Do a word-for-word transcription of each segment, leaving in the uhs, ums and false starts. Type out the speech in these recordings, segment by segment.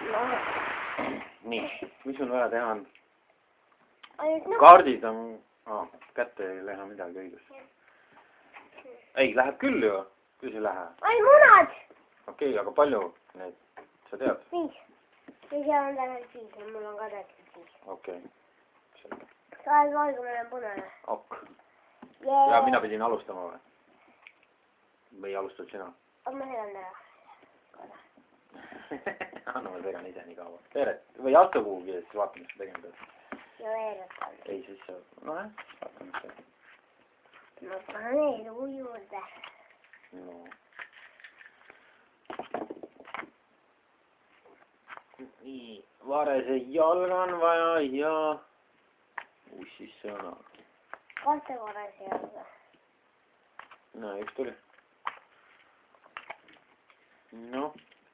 nii, mis sul vaja teha on? No. Kaardid on... Ah, kätte ei lähe midagi õigust. Ei, läheb küll ju. Küll ei lähe. Ai, munad! Okei, okay, aga palju neid? Sa tead? Viis. Ja seal on täpselt viis ja mul on ka täpselt viis. Okei. Okay. Sa oled valgune ja punane. Ok. Yeah. Ja mina pidin alustama või? Või alustad sina? Aga ma segan ära. Anna ma segan ise nii kaua. Veeret. Või astu kuhugi ja siis vaatame, mis tegema peab. Ja veeretan. Ei, siis see... No jah, vaatame, mis see. Ma panen elu juurde. No. Nii, varese jalga on vaja ja... Ussis sõna. Kahte varese jalga. No, üks tuli. No.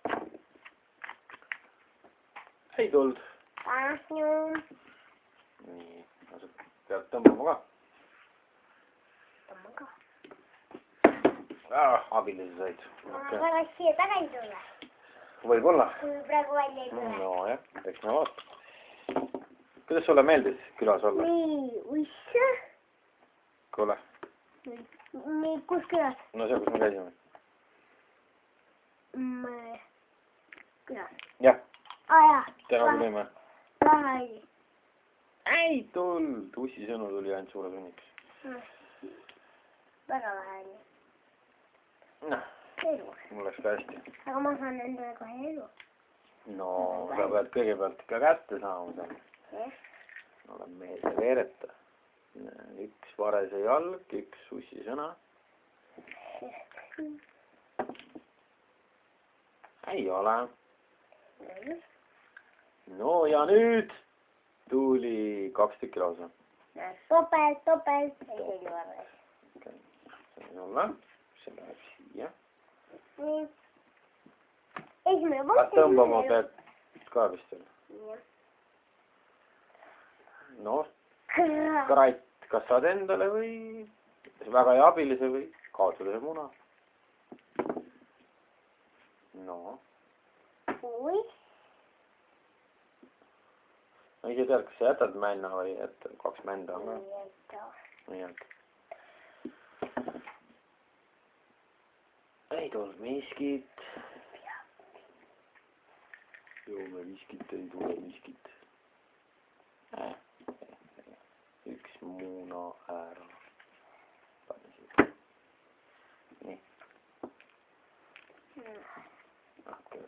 Ei tulnud. Kahju. Nii, pead tõmbama ka. Tõmba ka. Ah, abilise said. Ma väga siia tagasi tulla. Võib-olla. Kui praegu välja ei tule. No jah, eks me vaata. Kuidas sulle meeldis külas olla? Nii, uisse. Kuule. Nii, kus külas? No see, kus me käisime. Mm, külas. Jah. Aa jah. Täna tulime. Lahe oli. Ei tulnud. Ussi sõnu tuli ainult suure sunniks. Väga lahe oli. Noh. Elu. Mul läks ka hästi. Aga ma saan endale kohe elu. No, sa pead kõigepealt ikka kätte saama seal. Jah. Olen mees ja veereta. Üks varese jalg, üks ussi sõna. Ei ole. No ja nüüd tuli kaks tükki lausa. Topelt, topelt. Ei selli varres. Okay. See on olla. See läheb siia. Nii. Esimene punkt. Tõmbama pead ka vist veel. Jah. No, kratt, kas saad endale või väga hea abilise või kaotada see muna? No. Ui. No ise tead, kas sa jätad männa või jätad kaks mända on ka? Ei jäta. Ei jäta. Ei tulnud miskit. Joome miskit, ei tule miskit. Äh. Üks muna ära. Pane siia. Nii. Okei.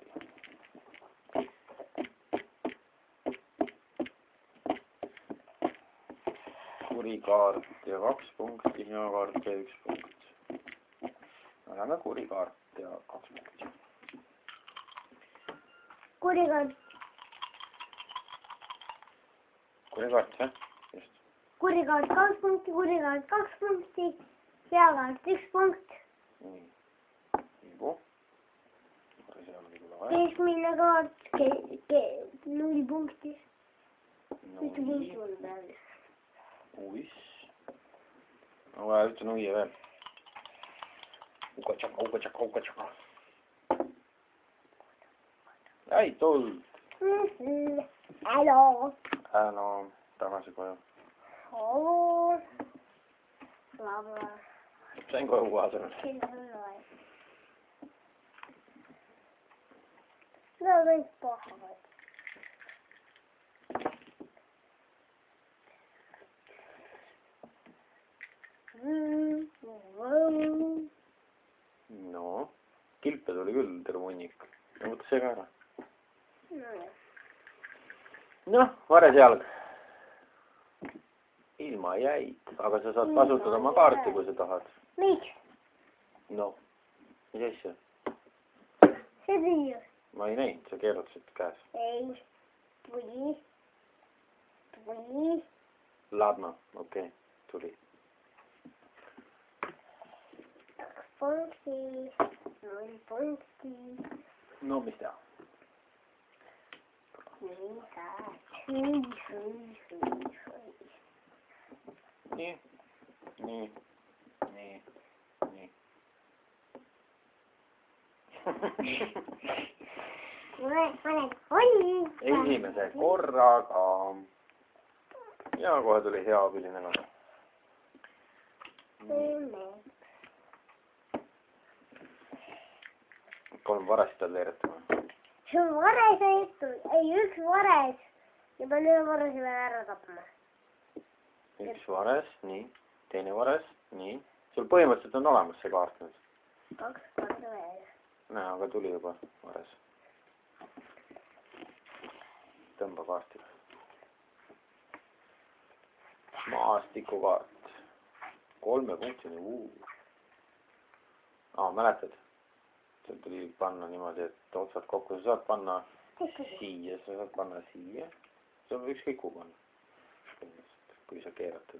Kuri kaart ja kaks punkti, hea kaart ja üks punkt. Lähme kuri kaart ja kaks punkti. Kuri kaart. Kuri kaart, jah? Just. Kuri kaart kaks punkti, kuri kaart kaks punkti, hea kaart üks punkt. Nii. Ibu. Keskmine kaart, ke, ke, null punkti. No, Ühte punkti mul peal. Uiss. No vaja ühte nuia veel. Uka-tšaka, uka-tšaka, uka-tšaka. Ei tulnud. Hallo. Hallo, tagasi koju. Hallo. Labla. Sain koju kaasa. No kõik pahavad. No, kilpe tuli küll terve hunnik. Võta see ka ära. Noh, vares jalg. Ilma jäid, aga sa saad kasutada oma kaarti, kui sa tahad. Miks? No, mis asja? See tuli. Ma ei näinud, sa keerutasid käes. Ei, tuli. Tuli. Ladna, okei, okay, tuli. Kaks punkti, null punkti. No, mis teha? Nii, nii, nii, nii, nii. Kuule, paned oi. esimese korraga. Ja kohe tuli hea abiline ka. kolm varest pead veeretama. See on vares veetud. Ei, üks vares. Ja pean ühe varese veel ära tapma. Üks vares, nii. Teine vares, nii. Sul põhimõtteliselt on olemas see kaart nüüd. Kaks korda veel. Näe, aga tuli juba vares. Tõmba kaarti. Maastikukaart. Kolme punktini. Uu. Aa, mäletad? See tuli panna niimoodi, et otsad kokku. Sa saad panna siia, sa saad panna siia. See on ükskõik kuhu panna. Kui sa keeratad.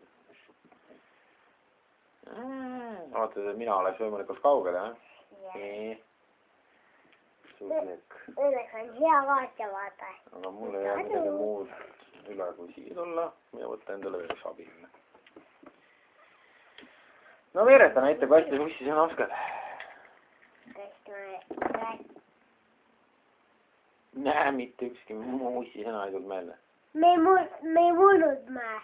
Vaatad, et mina oleks võimalikult kaugel, jah? Nii. Suutlik. Õnneks on hea kaart ja vaata. Aga mul ei ole midagi muud üle kui siia tulla ja võtta endale veel üks abiline. No veereta näita, kui hästi ussi sõna oskad. Näe, mitte ükski muu ussi sõna ei tulnud meelde. Me ei muulnud mäe.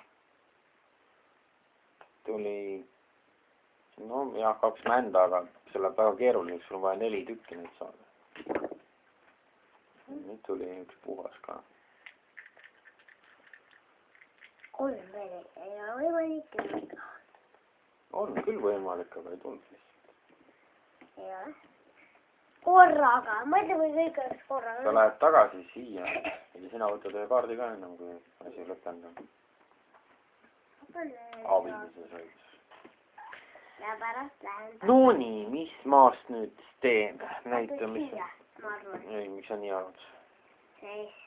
Tuli... No jah, kaks mända, aga see läheb väga keeruline, sul on vaja neli tükki neid saada. Nüüd tuli üks puhas ka. Kolm veel ei ole võimalik. On küll võimalik, aga ei tulnud lihtsalt. Ei ole. Korraga. Mõtle, kui kõik oleks korraga. Sa lähed tagasi siia ja sina võtad ühe kaardi ka ennem, kui asi lõppenud on. Abilise sõids. Ja pärast lähen. No nii, mis maast nüüd teen? Näita, mis... Ma arvan. Ei, miks sa nii arvad? Seist.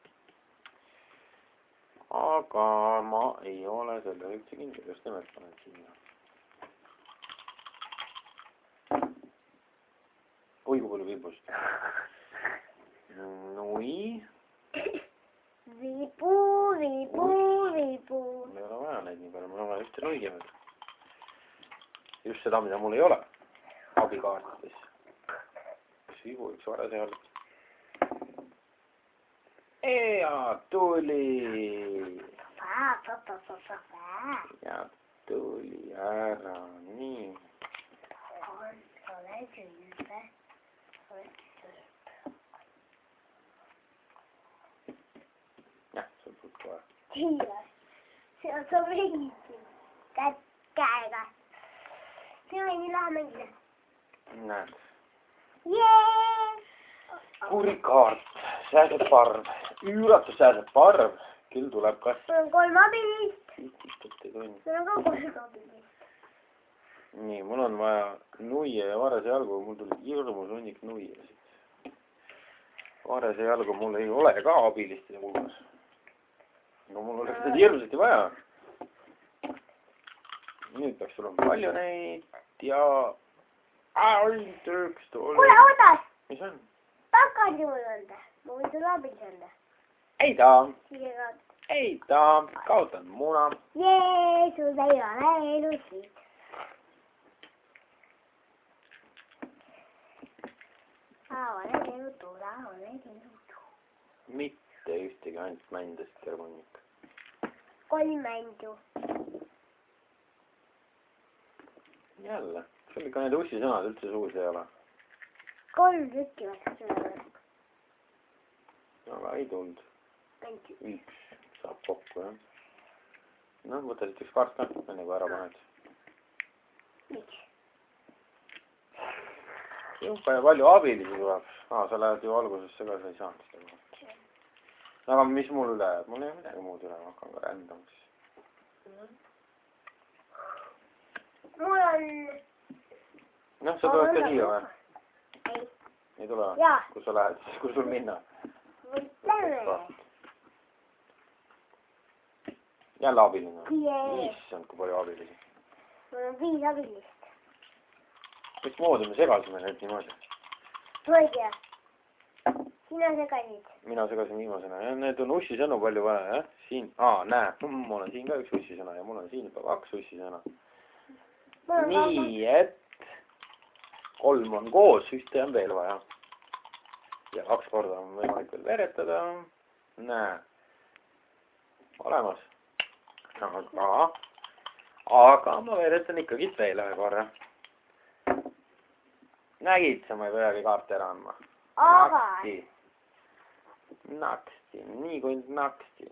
Aga ma ei ole selle üldse kindel, just nimelt panen siia. Oi, kui palju viibust. Nui. Viibu, viibu, viibu. Mul ei ole vaja neid nii palju, mul on vaja ühte nuiginud. Just seda, mida mul ei ole. Abikaartides. Üks viibu, üks vare seal. Ja tuli. Ja tuli ära, nii. Ole külbe. Jah, see on kõik kohe. Tiiras. See on so veidi. Käed käega. See on nii lahe mängida. Näed. Jee! Kurikaart, sääseb parv. Üüratus sääseb parv. Küll tuleb kas... Mul on kolm abilist. Kitistut ei tunni. Mul on ka kolm abilist. Nii, mul on vaja nuia ja varese jalgu. Mul tuli hirmus hunnik nuia siit. Varese jalgu mul ei ole ka abiliste hulgas. No mul oleks seda hirmsati vaja. Nüüd peaks olema palju neid ja... Ainult üks tuli. Kuule, ootas! Mis on? Takandi mul anda. Ma võin sulle abilis anda. Ei taa. Siia kaot. Ei taa. Kaotan muna. Jee, sul ei ole elusid. Olen elutu, olen elutu. Mitte ühtegi, ainult mändest tervunnik. Kolm mändu. Jälle. Sul ikka need ussi sõnad üldse suus ei ole. Kolm tükki võtta sulle võrku. Aga ei tulnud. Üks saab kokku, jah. No, võta siit üks kaart ka, enne kui ära paned. Miks? Juhka ja palju abilisi tuleb. Aa, sa lähed ju algusesse ka, sa ei saanud seda. Aga mis mul üle jääb? Mul ei ole midagi muud üle, ma hakkan ka rändama siis. Mul on... Noh, sa tuled ka siia või? Ei. Ei tule? Jaa. Kus sa lähed siis? Kus sul minna? Võtleme. Jälle abiline. Jee. Issand, kui palju abilisi. Mul on viis abilist. Mis moodi me segasime need niimoodi? Ma ei tea. Sina segasid. Mina segasin viimasena. Need on ussisõnu palju vaja, jah? Siin. Aa, näe. Mul on siin ka üks ussisõna ja mul on siin juba kaks ussisõna. Nii, et kolm on koos, ühte on veel vaja. ja kaks korda on võimalik veel veeretada. Näe. Olemas. Aga, aga ma veeretan ikkagi veel ühe korra. Nägid, sa ma ei peagi kaarte ära andma. Naksti. Naksti. Nii kui naksti.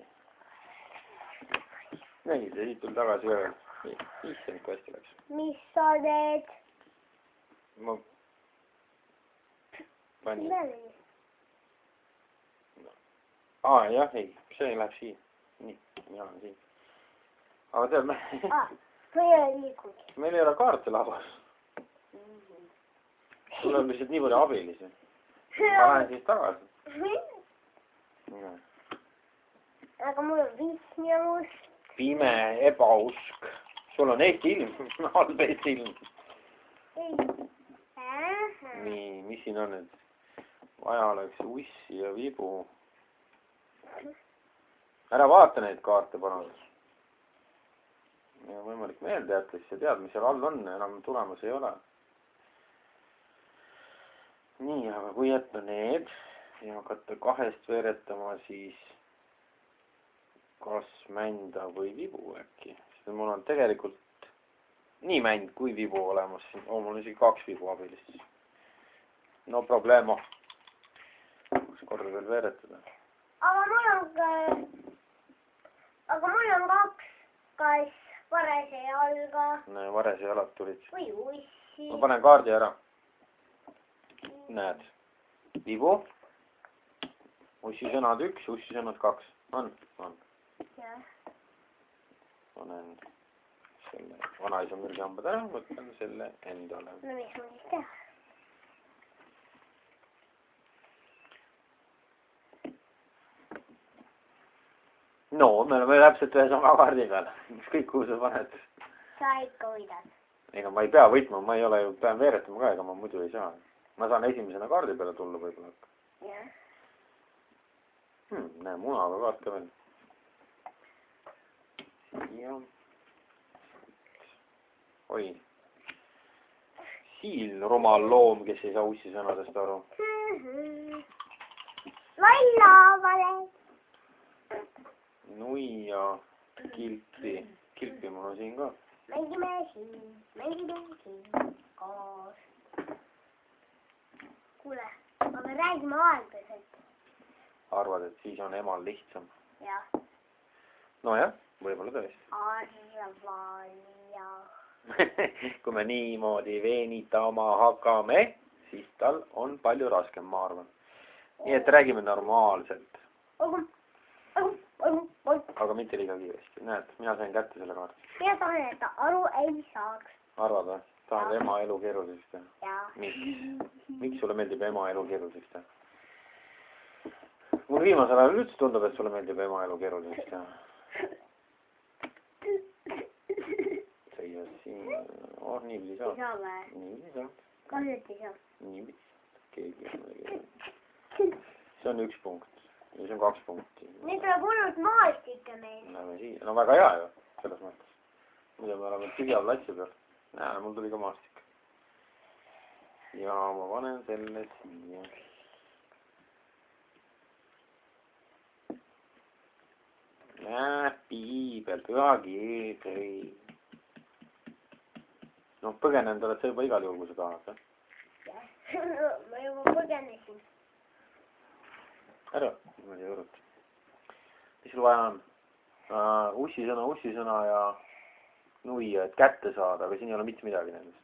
Nägid, ja siit tuli tagasi veel. Issand, kui hästi läks. Mis sa teed? Ma panin. Aa, jah, ei. See läheb siia. Nii, mina olen siin. Aga tead, me... Ah, või ei liikugi. Meil ei ole kaarte labas. Sul on lihtsalt nii palju abilisi. Ma lähen siis tagasi. Aga mul on vihjamus. Pime ebausk. Sul on Eesti ilm. Halb Eesti ilm. Nii, mis siin on nüüd? Vaja oleks ussi ja vibu. Ära vaata neid kaarte, palun. Ja võimalik meelde jätta, siis sa tead, mis seal all on. Enam tulemas ei ole. Nii, aga kui jätta need ja hakata kahest veeretama, siis kas mända või vibu äkki. Sest mul on tegelikult nii mänd kui vibu olemas. Oh, mul on isegi kaks vibu abilist. No problemo. Üks korda veel veeretada. Aga mul on ka... Aga mul on kaks. Kas varese jalga? No, varese jalad tulid. Või ussi. Ma panen kaardi ära. Näed. Vibu. Ussi sõnad üks, ussi sõnad kaks. On? On. Jah. Panen selle vanaisa mürgihambad ära, võtan selle endale. No mis ma siis teha? No, me oleme täpselt ühe sama kaardi peal. Kõik kuhu sa paned. Sa ikka võidad. Ega ma ei pea võitma, ma ei ole ju, pean veeretama ka, ega ma muidu ei saa. Ma saan esimesena kaardi peale tulla võib-olla. Jah. Hmm, näe, munaga kaart ka veel. Ja. Oi. Siil rumal loom, kes ei saa ussi sõnadest aru. Valla, vale. Nui ja kilpi. Kilpi mul on siin ka. Mängime siin, mängime siin koos. Kuule, aga räägime aeglaselt. Arvad, et siis on emal lihtsam? Jah. No jah, võib-olla tõesti. Arvalja. Kui me niimoodi veenitama hakkame, siis tal on palju raskem, ma arvan. Nii et räägime normaalselt. Aga mitte liiga kiiresti. Näed, mina sain kätte selle kaarti. Mina tahan, et ta aru ei saaks. Arvad või? Tahad ema elu keeruliseks teha? Jaa. Miks? Miks sulle meeldib ema elu keeruliseks teha? Mul viimasel ajal üldse tundub, et sulle meeldib ema elu keeruliseks teha. See ei ole siin... Oh, niipidi saab. Ei saa või? Niipidi saab. Kahjult ei saa. Niipidi saab. Keegi on keegi. See on üks punkt. Ja see on kaks punkti. Nüüd tuleb hullult maastikke meil. Näeme siia. No väga hea ju. Selles mõttes. Muidu me oleme tühja platsi peal. Näe, mul tuli ka maastik. Ja ma panen selle siia. Näe, piibel, püha keegi. No põgenenud oled sa juba igal juhul, kui sa tahad. Jah, ma juba põgenesin. Ära, ma ei juurut. Mis sul vaja on? Uh, ussi sõna, ussi sõna ja nui, et kätte saada, aga siin ei ole mitte midagi nendest.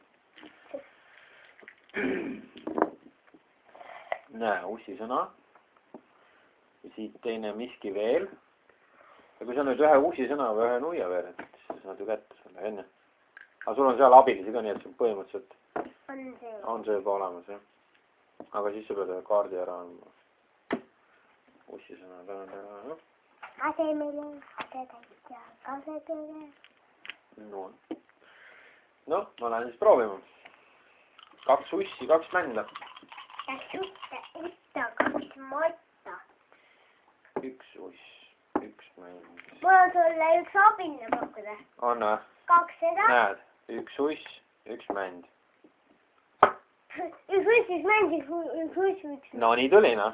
Näe, ussi sõna. Ja siit teine miski veel. Ja kui sa nüüd ühe ussi sõna või ühe nuia veel, et siis saad ju kätte selle enne. Aga sul on seal abilisi ka, nii et sul põhimõtteliselt on see, on see juba olemas, jah. Aga siis sa pead ühe kaardi ära andma. Ussi sõna peavad ära, noh. Asemele, asetäitja, kasetele. No. No, ma lähen siis proovima. Kaks ussi, kaks mända. Ja suhte ühte, kaks motta. Üks uss, üks mänd. Mul on sulle üks abiline pakkuda. On, Kaks seda. näed, üks uss, üks mänd. kui sussis mängis sussis. no nii tuli noh.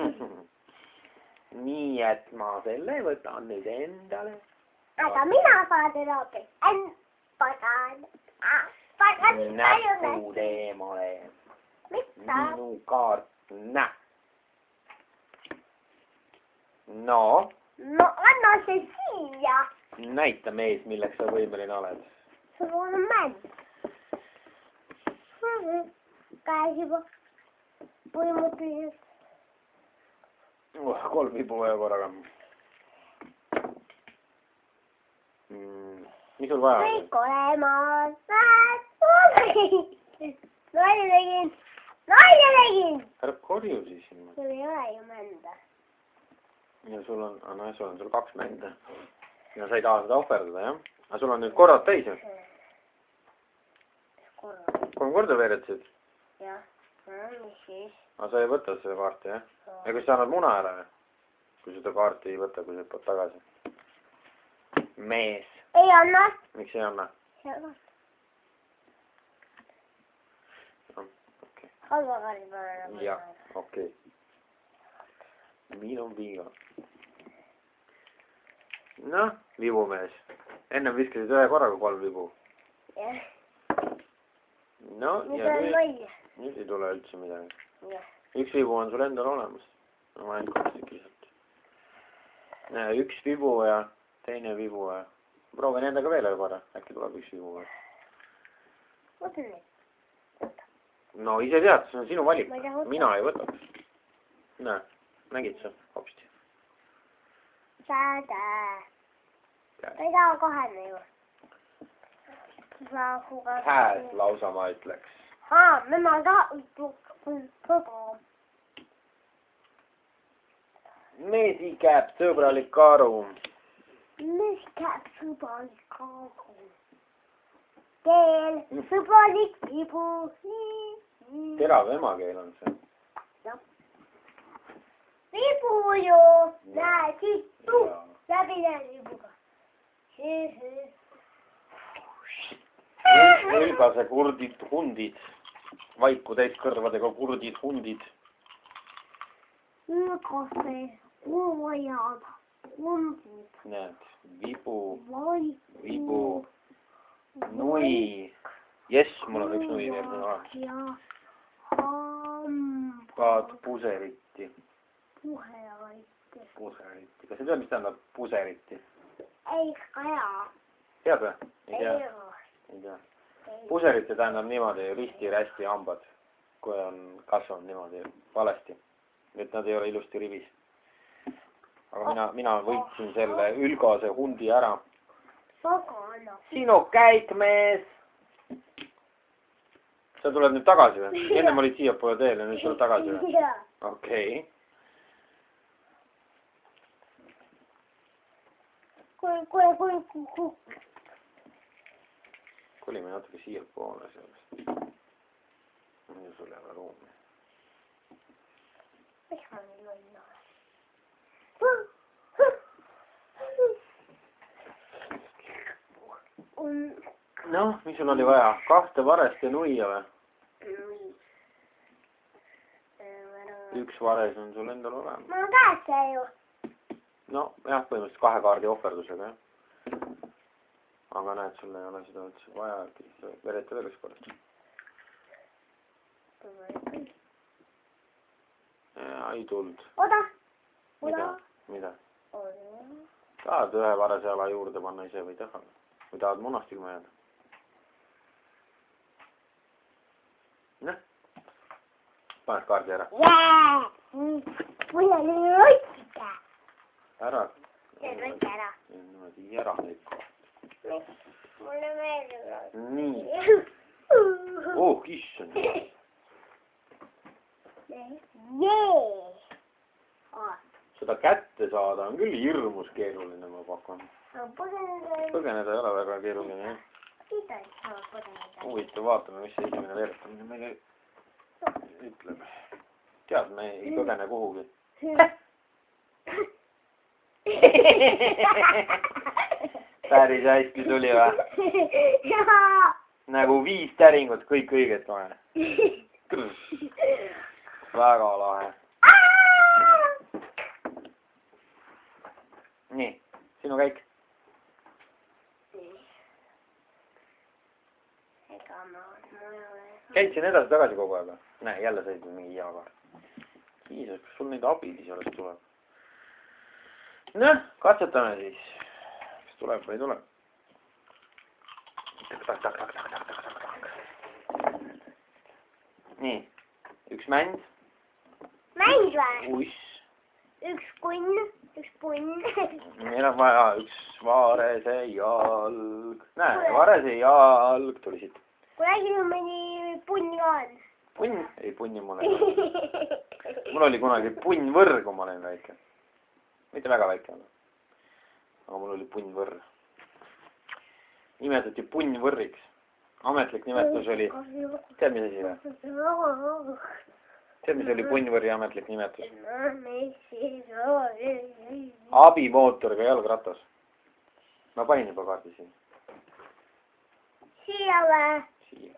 nii et ma selle võtan nüüd endale. aga mina saadan hoopis end pagan. pagan näppu teemale. mida? minu kaart, näe. no. no anna see siia. näita mees, milleks sa võimeline oled. sul on mäng. käes juba põhimõtteliselt. kolm vibu vaja korraga. Mm, mis sul vaja on? kõik olemas. nalja tegin. nalja tegin. ära korju siis. sul ei ole ju mända. ja sul on, no sul on sul kaks mända. ja sa ei taha seda ohverdada, jah? aga sul on nüüd korrad täis ju? kolm korda veeretasid? jah, mis siis? aga sa ei võta seda kaarti, jah? ja kas sa annad muna ära, kui seda kaarti ei võta, kui sa hüppad tagasi? mees. ei anna. miks ei anna? okei. halva kaardi peale. jah, okei. minu viga. noh, vibumees. ennem viskasid ühe korraga kolm vibu. jah. no nüüd ja on nüüd, loll. nüüd ei tule üldse midagi. jah. üks vibu on sul endal olemas. no ma ainult kaks tükisalt. üks vibu ja teine vibu ja proovin endaga veel ühe korra. äkki tuleb üks vibu või? võta nüüd. no ise tead, see on sinu valik. Ma ei taha võtta. mina ei võtaks. näe, nägid sa hopsti. saada. ta ei taha kahene ju. käes lausa ma ütleks. haa, ma tahan. meesi käib sõbralik karu. mis käib sõbralik karu? keel, sõbralik vibu. terav emakeel on see. vibu ju. näe, siit tuu. läbi näe vibuga. ülgase kurdid hundid. vaiku täiskõrvadega kurdid hundid. ülgase kurjad hundid. näed, vibu, vaiku. vibu, nui. jess, mul on üks nui veel olemas. ja hambad. vaat puseriti. Puseriti. puseriti. kas sa tead, mis tähendab puseriti? ei, kaja. tead või? ei ei tea. ole. ei tea. puseriti tähendab niimoodi risti-rästi hambad, kui on kasvanud niimoodi valesti. et nad ei ole ilusti rivis. aga mina, mina võitsin selle ülgase hundi ära. Pagana. sinu käik, mees! sa tuled nüüd tagasi või? ennem olid siiapoole teel ja nüüd tuled tagasi või? okei. kuule, kuule, kuule, kuule. kolime natuke siiapoole sellest. muidu sul ei ole ruumi. miks ma nii loll olen? noh, mis sul oli vaja? kahte varest ja nuia või? üks vares on sul endal olemas. mul on käes see ju. no jah, põhimõtteliselt kahe kaardi ohverdusega, jah. aga näed, sul ei ole seda üldse vaja, et vereta veel üks kord. ei tulnud. oda. mida? mida? tahad ühe varase jala juurde panna ise või taha? või tahad munast ilma jääda? noh. paned kaardi ära. jää. mul on rotsika. ära. see on rots ära. niimoodi ära neid kaarte. mulle meeldib rots. nii. oh, issand. jee. seda kätte saada on küll hirmus keeruline, ma pakun. põgeneda. põgeneda ei ole väga keeruline, jah. mida ei saa põgeneda? huvitav, vaatame, mis see esimene veeretamine meile ütleb. tead, me ei põgene kuhugi. päris hästi tuli või? nagu viis täringut, kõik õiged kohe. väga lahe. nii, sinu käik. ega ma, ma ei ole... käid siin edasi tagasi kogu aeg. Näe, jälle sõid mingi hea kaart. Kiisus, kas sul neid abilisi alles tuleb? Noh, katsetame siis. Kas tuleb või ei tule? Tak, tak, tak, tak, tak, tak, tak, tak. Nii, üks mänd. Mänd või? Uiss. Üks kunn, üks punn. Meil on vaja üks varese jalg. Näe, varese jalg tuli siit. Kui äkki mõni punn ka on? Punn? Ei, punni mul ei ole. Mul oli kunagi punnvõrr, kui ma olin väike. Mitte väga väike ole. Aga mul oli punnvõrr. Nimetati punnvõrriks. Ametlik nimetus oli... Tead, mis asi või? Tead, mis oli punnvõrri ametlik nimetus? Abimootoriga jalgratas. Ma panin juba kaardi siin. Siia või? Siia.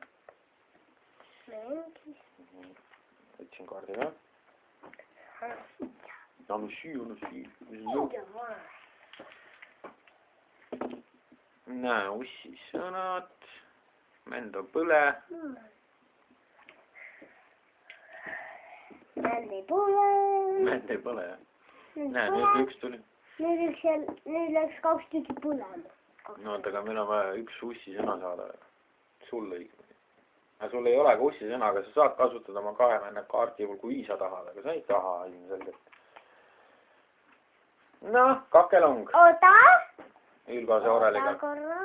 Võtsin kaardi ka. No mis siia on siia? Näe, ussi sõnad. Mänd on põle. Mänd ei põle. Mänd ei põle, jah. Näe, nüüd üks tuli. Nüüd üks jäl... Nüüd läks kaks tükki põlema. No, oota, aga meil on vaja üks ussi sõna saada. Sul õige. Aga sul ei ole ka ussi sõna, aga sa saad kasutada oma kahe männa kaarti juhul, kui sa tahad, aga sa ei taha ilmselgelt. Noh, kakelong. Oota! Ülgase oreliga. Oota korra.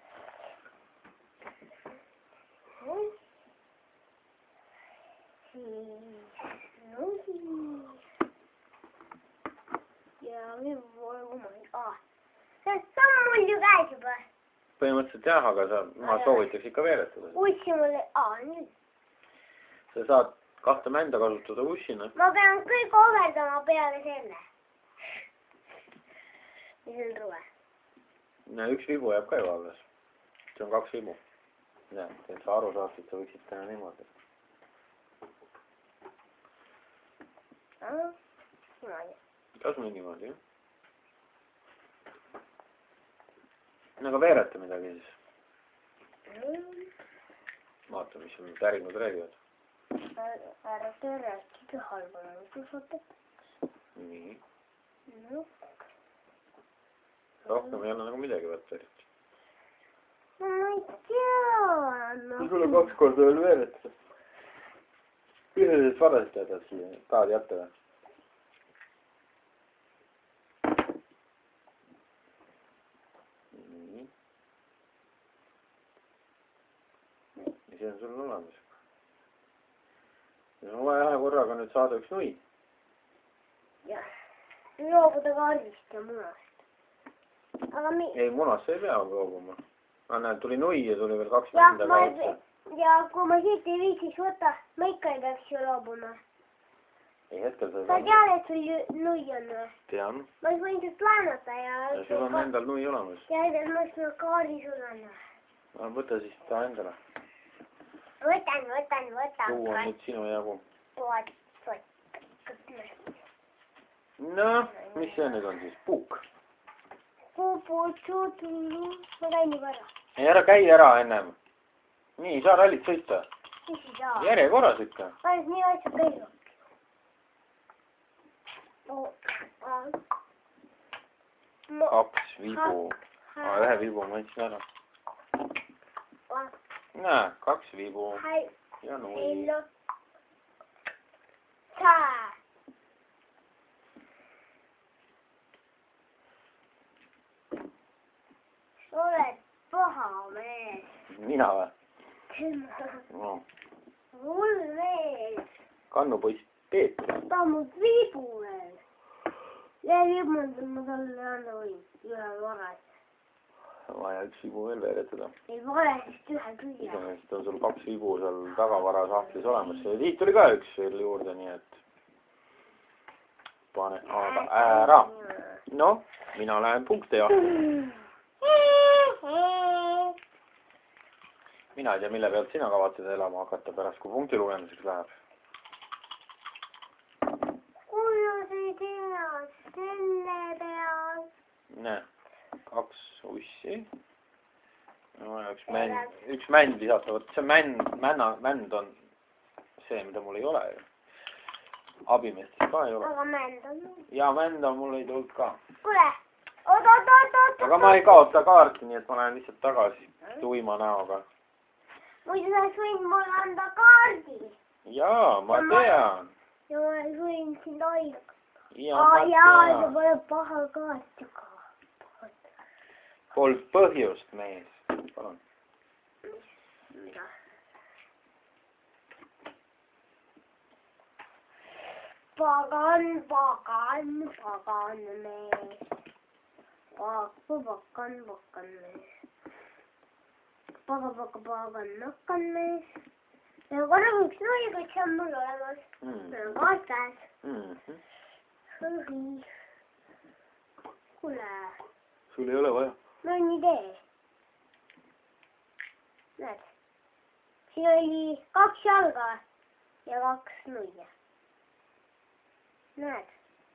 Ja nüüd voi kumagi. Ah. See on mul ju käes juba. Põhimõtteliselt jah, aga sa, ma soovitaks ikka veeretada. Ussi mulle, aa, nüüd. Sa saad kahte mända kasutada ussina. Ma pean kõik overdama peale selle. Mis on ruve? No, üks vibu jääb ka ju alles. See on kaks vibu. Ja, et sa aru saad, et sa võiksid teha niimoodi. Ah, niimoodi. Kas me niimoodi, jah? No aga veereta midagi siis. Mm. Vaata, mis on päringud räägivad. Ära te rääkige halva nõutusoteks. Nii. No. Rohkem ei ole nagu midagi võtta eriti. No ma ei tea. No. Sul on kaks korda veel veereta. Üheselt varaselt jätad siia. Tahad jätta või? See on sul olemas. Ja on vaja ühe korraga nüüd saada üks nui. Jah. Loobuda kaardist ja munast. Aga mi... Ei, munast ei pea loobuma. Ma näen, tuli nui ja tuli veel kaks ja, mända ma... ka otsa. Ja kui ma siit ei viitsiks võtta, ma ikka ei peaks ju loobuma. Ei, hetkel sa ei sa tead, et sul nui on või? Tean. Ma ei võin sest laenata ja... Ja sul on endal nui olemas. Ja ma seda kaardi sul on. No, võta siis ta endale. Võtan, võtan, võtan. Tuu on nüüd sinu jagu. Pood, pood. Noh, mis see nüüd on siis? Puuk. Puupud, suutulu. Ma käin juba ära. Ei, ära käi ära ennem. Nii, saa rallit sõita. Mis ei saa? Järjekorras ikka. Ainult nii asja käinud. Kaks vibu. Ühe vibu ma andsin ära. Näe, kaks vibu. Ja nui. Saa. Sa oled paha mees. Mina või? No. Mul mees. Kannupoiss Peeter. Ta on mul viibu veel. Ja viimanud ma talle anda võin. Ühe varas. Vaja üks vibu veel veeretada. Ei varesest ühe küll. Iseenesest on sul kaks vibu seal tagavara sahtlis olemas. Siit tuli ka üks veel juurde, nii et pane aga ära. No, mina lähen punkte jahti. mina ei tea, mille pealt sina kavatsed elama hakata pärast, kui punkti lugemiseks läheb. Kujusid elas selle peal. Näe, kaks ussi. No, üks mänd, üks mänd lisata, võt see mänd, männa, mänd on see, mida mul ei ole ju. Abimeestest ka ei ole. Aga mänd on. Ja mänd on mul ei tulnud ka. Kuule, oot, oot, oot, oot. Aga ma ei kaota kaarti, nii et ma lähen lihtsalt tagasi tuima näoga. Muidu sa võid mulle anda kaardi. Jaa, ma tean. Ja ma võin sind aidata. Ja ma jaa, tean. see pole paha kaart. Polnud põhjust, mees. Palun. Mida? Pagan, pagan, pagan mees. Paku, pakan, pakan mees. Paga, paga, pagan, nakkan mees. Ja korra üks nui, kõik see on mul olemas. Meil on kaart käes. Hõri. Kuule. Sul ei ole vaja. Mul on idee. Näed. Siin oli kaks jalga ja kaks nuia. Näed.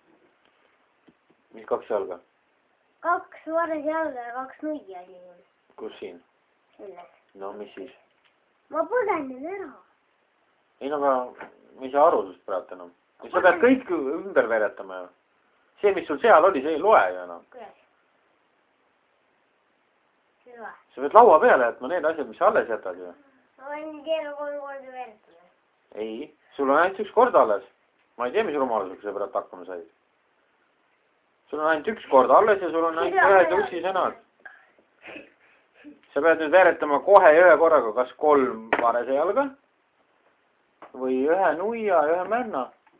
Mis kaks jalga? Kaks vares jalga ja kaks nuia oli. Kus siin? Selles. No mis siis? Ma põgenin ära. Ei no aga, mis sa aru sust praegu enam? Sa pead kõik ümber veretama ju. See, mis sul seal oli, see ei loe ju enam. Kuidas? See ei loe. Sa pead laua peale jätma need asjad, mis sa alles jätad ju. Ma võin keele kolm korda veretada. Ei, sul on ainult üks kord alles. Ma ei tea, mis rumalusega sa praegu hakkama said. Sul on ainult üks kord alles ja sul on ainult ühed ussi sõnad. Sa pead nüüd veretama kohe ühe korraga kas kolm varese jalga või ühe nuia ja ühe männa.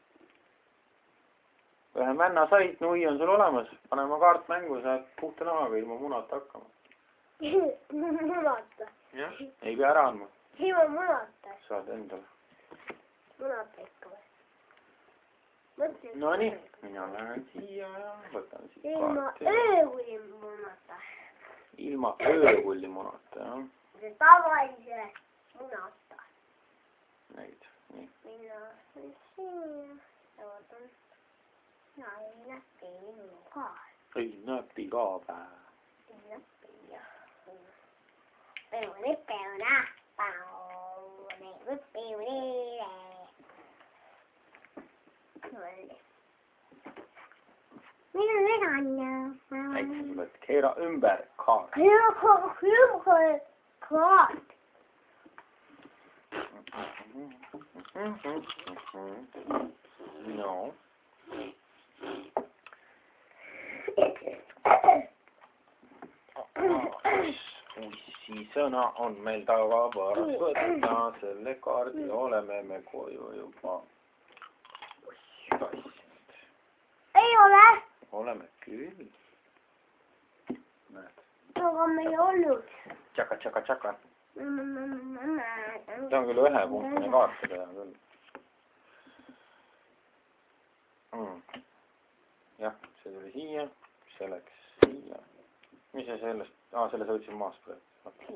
Ühe männa said, nui on sul olemas. Panema kaart mängu, saad puhta nahaga ilma munata hakkama. Munata. Jah, ei pea ära andma. Ilma munata. Saad endale. Munata ikka või? No nii, mina lähen siia ja võtan siit ilma kaarti. öökulli munata. Ilma öökulli munata, jah. See tavalise munata. Neid, nii. Mina on siin. Ootan. Ja ei näpi minu ka. Ei näpi ka päev. Ei näpi, jah. Peuni, peuna, pauni, peuni. Mina vedan ja... Näiteks, et keera ümber kaart. Ümber kaart. No. Ussi sõna on meil tavapärast võtta, selle kaardi oleme me koju juba tassinud. Ei ole. Oleme küll. Näed. Aga me ei olnud. Tšaka, tšaka, tšaka. Ta on küll ühe punktine kaart teha küll. Mm. Jah, see tuli siia, see läks siia. Mis see sellest? Aa, selle sa võtsid maast praegu.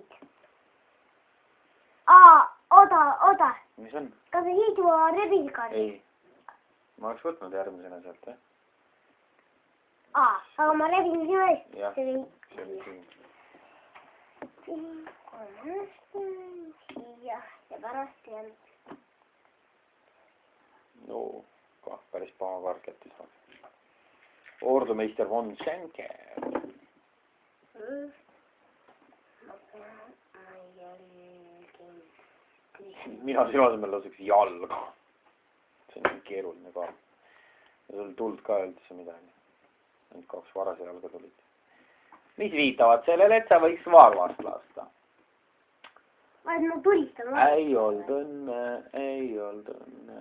Aa, oda, oda. Mis on? Kas see hiidu rebiskaardi? Ei. Ma oleks võtnud järgmisena sealt, jah? Aa, aga ma rebisin sinu eest. Jah, see oli siin. Siia ja pärast jäänud. No, ka päris paha kaart kättis. Ordumeister von Schenker. Mina sinu asemel laseks jalga. See on keeruline kaart. Ja sul tuld ka üldse midagi. Ainult kaks varase jalga tulid. Mis viitavad sellele, et sa võiks varvast lasta? Vaid ma tulistan. Ei olnud õnne, ei olnud õnne.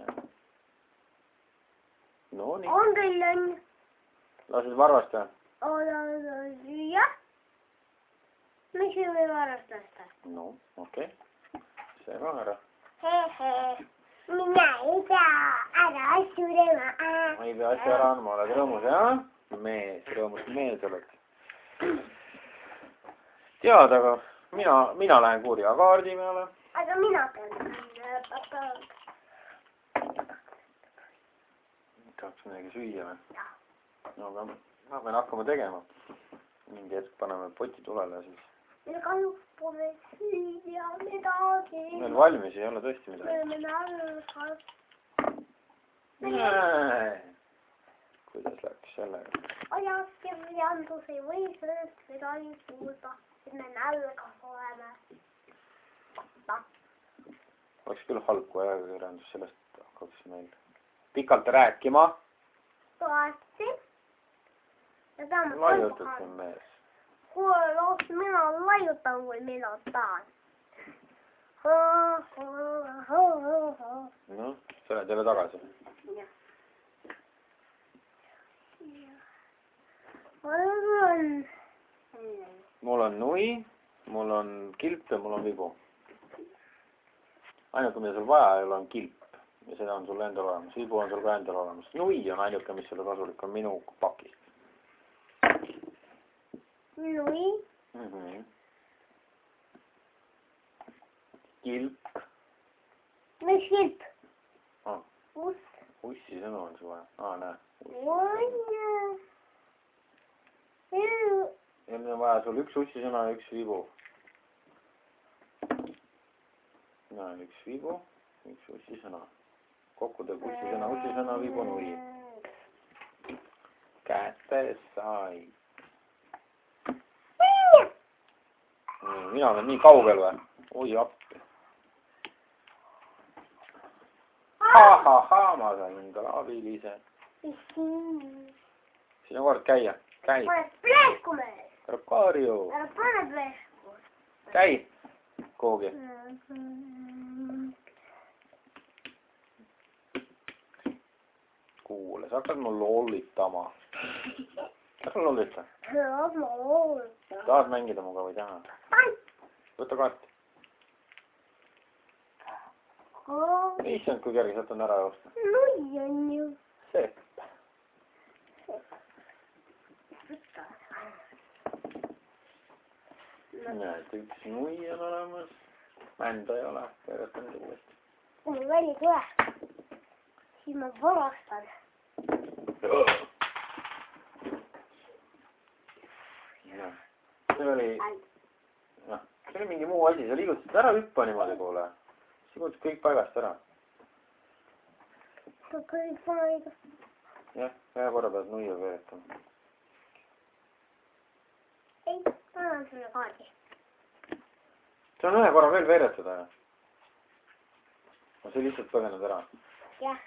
No nii. On küll õnn. Lasid varvast või? Oda, oda, jah. Miks ei või varvast lasta? No, okei. Okay. See ka ära. Hehe. Mina ei pea ära surema. Ma ei pea asja ära andma, oled rõõmus, jah? Mees, rõõmus mees oled. Tead, aga mina, mina lähen kurja kaardi peale. aga mina pean. tahaks midagi süüa või? no aga ma pean hakkama tegema. mingi hetk paneme poti tulele siis. meil kahjuks pole süüa midagi. meil valmis ei ole tõesti midagi. me oleme algas. kuidas läks sellega? ajakirjandus ei või sellest midagi kuulda, et me nälgas oleme. oleks küll halb, kui ajakirjandus sellest hakkaks meil pikalt rääkima. Tõesti. laiutad see mees. kuule, las mina laiutan, kui mina tahan. noh, sa lähed jälle tagasi. jah. mul on... mul on nui, mul on kilp ja mul on vibu. ainuke, mida sul vaja ei ole, on kilp. ja seda on sul endal olemas. Vibu on sul ka endal olemas. Nui on ainuke, mis sulle kasulik on minu pakist. Nui? Mm -hmm. Kilp. Mis kilp? Ah. Uss. Ussi sõnu on sul vaja. Aa, näe. ja meil on vaja sul üks ussi sõna ja üks vibu. no üks vibu, üks ussi sõna. kokku teeb ussi sõna, ussi sõna, vibu, nui. kätte sai. mina olen nii kaugel või? oi appi. ha-ha-ha, ma sain endale abilise. siin on kord käia. käi. pane pleesku mees. ära karju. ära pane pleesku. käi. kuhugi. kuule, sa hakkad mul lollitama. Kas on lollita? Las ma lollita. Tahad mängida muga või taha? Võta kaart. Issand, kui kerge sealt on ära joosta. Nui on ju. Sepp. näed, üks nui on olemas. Mända ei ole. Veeretan seda uuesti. kui mul välja tule, siis ma varastan. see oli, noh, see oli mingi muu asi, sa liigutasid ära hüppa niimoodi poole. sa liigutasid kõik paigast ära. kõik paigast. jah, ühe korra pead nuia veeretama. ei, ma annan sulle kaardi. see on ühe korra veel veeretada, jah? no see lihtsalt põgenud ära. jah.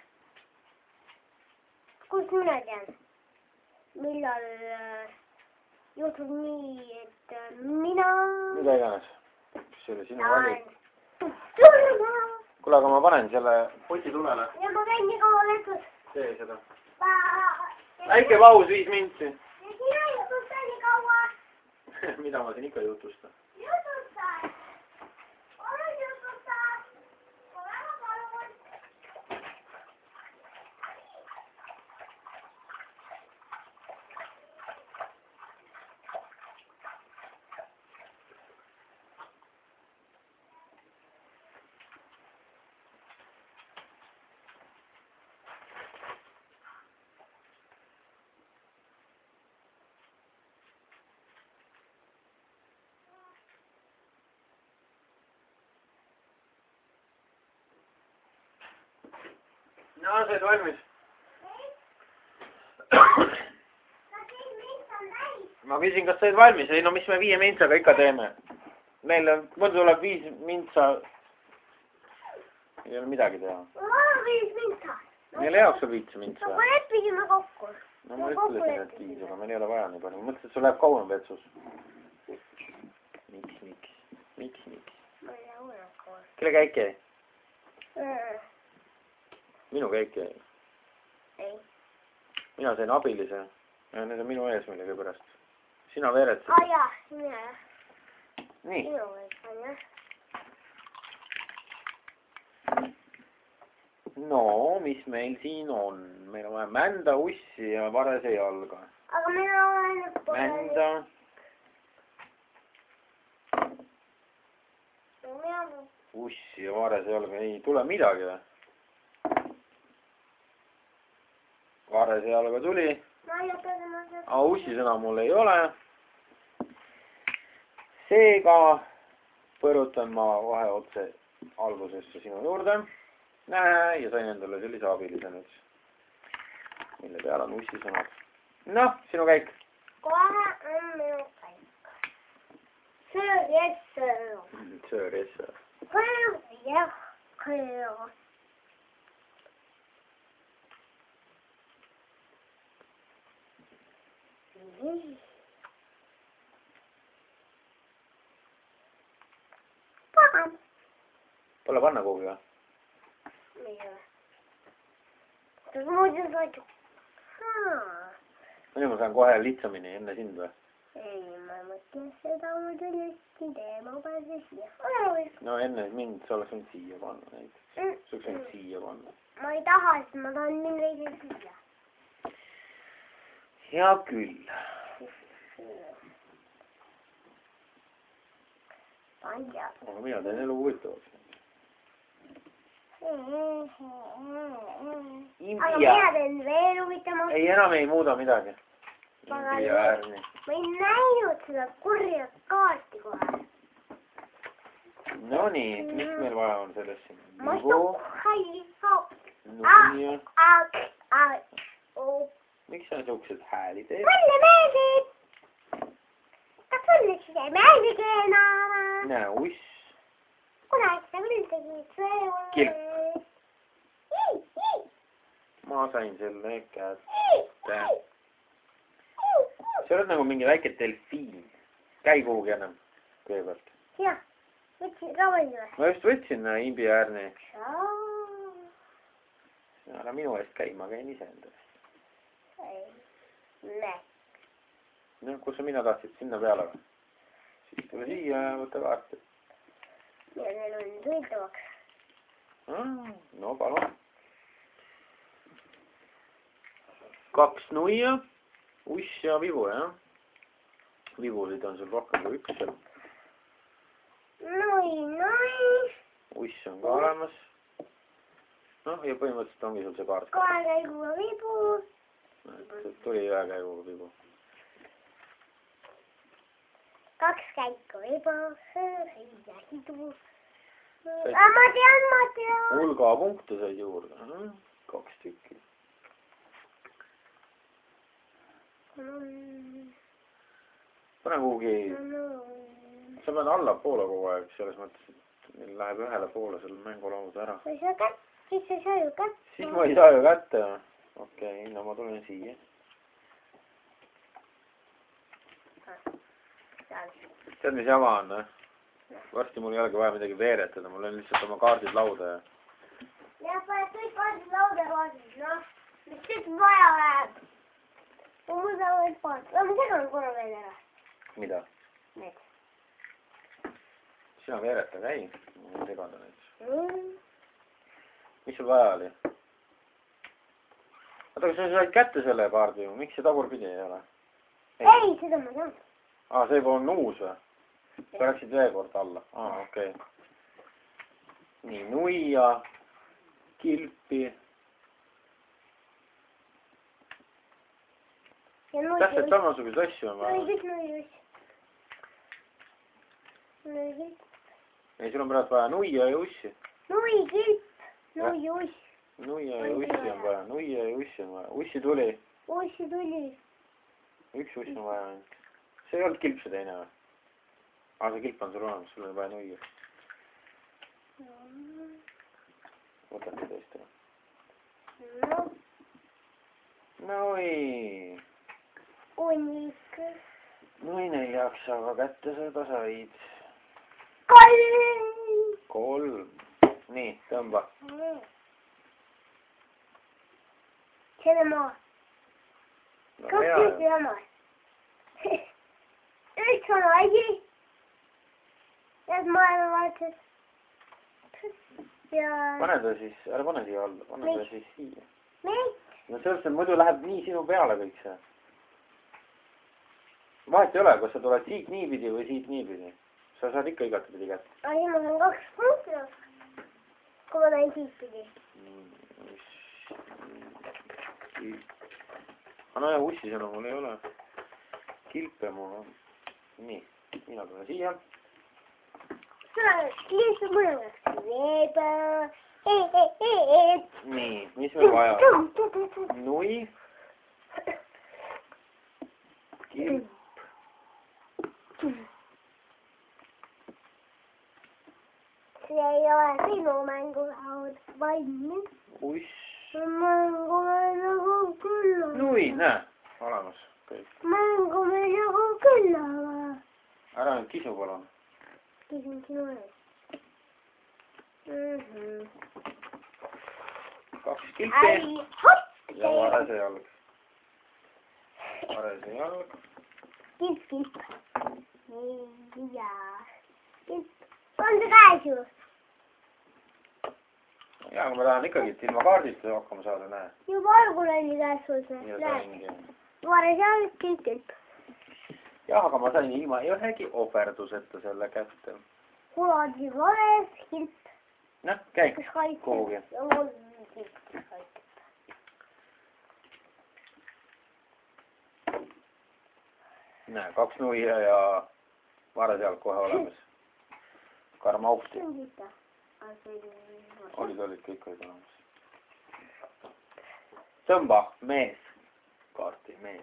kus mina tean? millal äh, juhtub nii, et äh, mina... mida iganes. see oli sinu valik. Turma! kuule, aga ma panen selle poti tulele. ja ma käin nii kaua lõpus. tee seda. väike paus, viis minti. ja sina jutusta nii kaua. mida ma siin ikka jutusta? jutusta. ole jutusta. ole ma palun. no, said valmis. ma küsin, kas said valmis? ei no mis me viie mintsaga ikka teeme? meil on, mul tuleb viis mintsa. ei ole midagi teha. mul on viis mintsa. mille jaoks sul viis mintsa? no me leppisime kokku. no ma ütlesin, et viis, aga meil ei ole vaja nii palju. ma mõtlesin, et sul läheb kauem vetsus. miks, miks, miks, miks? ma ei tea, mul on koos. kelle käik jäi? minu käik jäi? ei. mina sain abilise. Need on minu ees millegipärast. sina veeretasid. aa jaa, sina jah. nii. minu ees on jah. no, mis meil siin on? meil on vaja mända, ussi ja varese jalga. aga meil on ainult... mända. ussi ja vaarese jalga ei tule midagi või? Vaarese jalga tuli. Aga ussi sõna mul ei ole. Seega põrutan ma kohe otse algusesse sinu juurde. Näe, ja sain endale sellise abilise nüüd. Mille peal on ussi sõnad. Noh, sinu käik. Kohe on minu käik. Söör, yes, söör. Söör, yes, söör. Söör, jah, söör. Pagan. Pole panna kuhugi või? Ei ole. Kas muidu saad ju? Nüüd ma saan kohe lihtsamini enne sind või? Ei, ma mõtlen seda muidu lihtsi teema pääse siia. No enne mind sa oleks võinud siia panna näiteks. Sa oleks võinud siia panna. Ma ei taha, sest ma tahan mind veidi siia. Hea küll. Aga mina teen elu huvitavaks. Aga mina teen veel huvitavaks. Ei, enam ei muuda midagi. Ma ei näinud seda kurja kaarti kohe. No nii, mis meil vaja on sellest siin? Ma ei saa. Nuia. Oh. Miks sa niisugused hääli teed? Mulle meeldib. Kas sulle siis ei meeldigi enam? Näe, uss. Kunagi sa küll tegid. Kilp. Ma sain selle kätte. Sa oled nagu mingi väike delfiin. Käi kuhugi enam kõigepealt. Jah, võtsin ka või või? Ma just võtsin imbi äärni. Ära minu eest käi, ma käin ise enda eest. Ne. No, kus sa mina tahtsid? Sinna peale või? Siis tule siia ja võtta kaarti. Ja neil on huvitavaks. No, palun. Kaks nuia, uss ja vibu, jah? Vibusid on sul rohkem kui üks seal. Nui, nui. Uss on ka olemas. Noh, ja põhimõtteliselt ongi sul see kaart. Kahe käiguga vibu. Tuli ühe käiguga vibu. Kaks käiku vibu. Ja hidu. Ah, ma tean, ma tean. Hulga punkte said juurde. Kaks tükki. Pane kuhugi. Sa pead allapoole kogu aeg, selles mõttes, et meil läheb ühele poole seal mängulauda ära. Sa ei saa kätt, siis sa ei saa ju kätte. Siis ma ei saa ju kätte. Okei, no ma tulen siia. Tead, mis jama on, või? Varsti mul ei olegi vaja midagi veeretada, mul on lihtsalt oma kaardid lauda ja... Ja paned kõik kaardid lauda kaardid, noh. Mis nüüd vaja läheb? Ma mõtlen veel paard. Ma segan korra veel ära. Mida? Need. Sina veereta, käi. Ma ei segada neid. Mm. Mis sul vaja oli? Oota, kas sa said kätte selle kaardi ju? Miks see tagurpidi ei ole? Ei, ei seda ma saan. Aa, see on uus või? Sa läksid veel kord alla. Aa, okei. Okay. Nii, nuia, kilpi. Täpselt samasugused asju on vaja. Nui kõik, nui uss. Nui kilp. Ei, sul on praegu vaja nuia ja ussi. Nui kilp, nui uss. Nuia ja ussi on vaja, nuia ja ussi on vaja. Ussi tuli. Ussi tuli. Üks uss on vaja. See ei olnud kilp see teine või? Aa, see kilp on sul olemas, sul on vaja nuia. Võtate teist või? No. Nui. Unik. Nui neljaks, aga kätte seda said. Kolm. Kolm. Nii, tõmba. Selle maa. Kaks ühte jama. Üks on aigi. Ja maailma vaates. Ja... Pane ta siis, ära pane siia alla, pane ta siis siia. Miks? No sellest, et muidu läheb nii sinu peale kõik see. Vahet ei ole, kas sa tuled siit niipidi või siit niipidi. sa saad ikka igatepidi kätte. Ai, ma saan kaks punkti. Kui ma näin siitpidi. no ja ussisõna mul ei ole. Kilpe mul on. Nii, mina tulen siia. Kilpe mul oleks veeb. Nii, mis meil vaja? Nui. Kilp. See ei ole sinu mängulaud valmis. Uiss. Mängu me nagu küll ole. Nui, näe, olemas. Mängu me nagu küll ole. Ära nüüd kisu palun. Kisun sinu ees. Kaks kilpi. Ja varese jalg. Varese jalg. Kilp, kilp. Jaa. Kilp. On see käes ju? Jaa, aga ma tahan ikkagi, et ilma kaardist hakkama saada, näe. Juba algul oli käes sul see. Varese jalg, kilp, kilp. Jah, aga ma sain ilma ühegi ohverduseta selle kätte. Kuladi vares, kilp. Näh, käi kuhugi. Näe, kaks nui ja vares jalg kohe olemas. Karmaukti. Olid, olid, kõik olid olemas. Tõmba, mees. Kaarti, mees.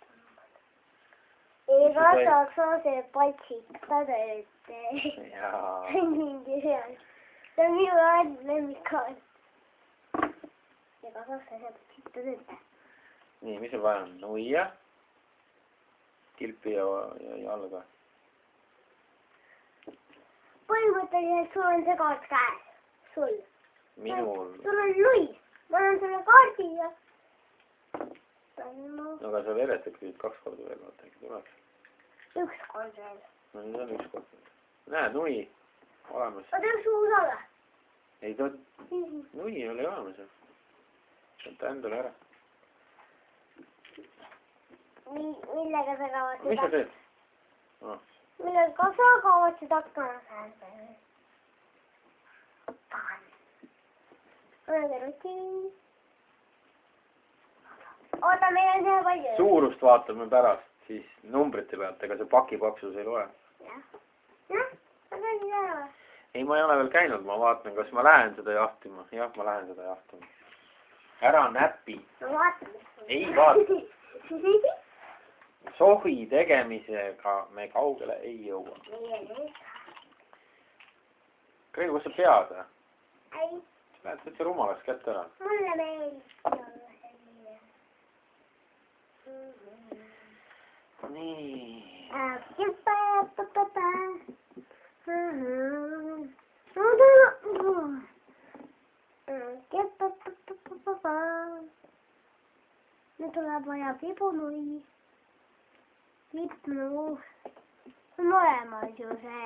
Ei kasaks see patsitada, et jaa. mingi seal. See on minu aeg lemmikaal. Ei kasaks see patsitada. Nii, mis sul vaja on? Nuia, kilpi ja, ja jalga. Põhimõtteliselt sul on see kaart käes. Sul. Minul. Sul on nui. Ma annan sulle kaardi ja... No aga sa veretaks nüüd kaks korda veel, vaata, äkki tuleks. Üks kord veel. No nüüd on üks kord veel. Näe, nui. Olemas. Oota, üks uus ole. Ei, ta... Nui oli olemas. Ta endale ära. Millega sa kavatsid... Mis sa teed? Millega sa kavatsid hakkama saada? Ole rutiin. Oota, meil on see palju. Suurust vaatame pärast, siis numbrite pealt, ega see paki paksus ei loe. Jah. Jah, ma käin ära. Ei, ma ei ole veel käinud, ma vaatan, kas ma lähen seda jahtima. Jah, ma lähen seda jahtima. Ära näpi. Ma vaatan. Ei vaata. Sohi tegemisega me kaugele ei jõua. Kreigu, kus sa pead? Ei. Lähed võtsi rumalaks kätte ära. Mulle meeldib. Nii. Nüüd tuleb vaja pibunui. Lipnu. On olemas ju see.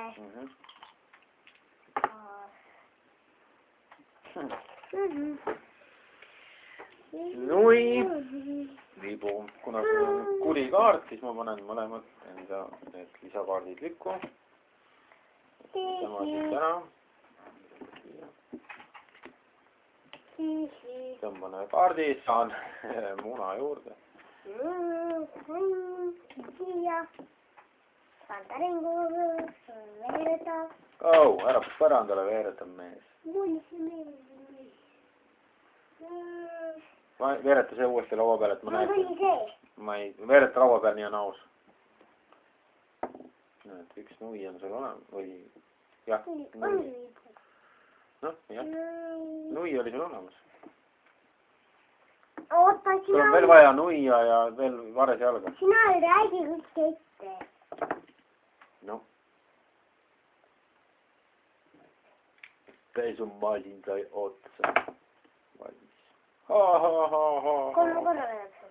Nui. Liibu. Kuna see on kuri kaart, siis ma panen mõlemad enda need lisakaardid lükku. Tema siit ära. Tõmban ühe kaardi, saan muna juurde. Siia. Pantaringu. Veeretab. Oh, ära põrandale veeretab mees. Ma veereta see uuesti laua peal, et ma näen. Ma ei, veereta laua peal, nii on aus. Näed, üks nui on seal olemas, või jah, nui. Noh, jah, nui oli seal olemas. Oota, sina... Sul on veel vaja nuia ja veel vares jalga. Sina ei räägi kõik ette. Noh. Pesumasin sai otsa. Valmis. Kolme korra läheb seal.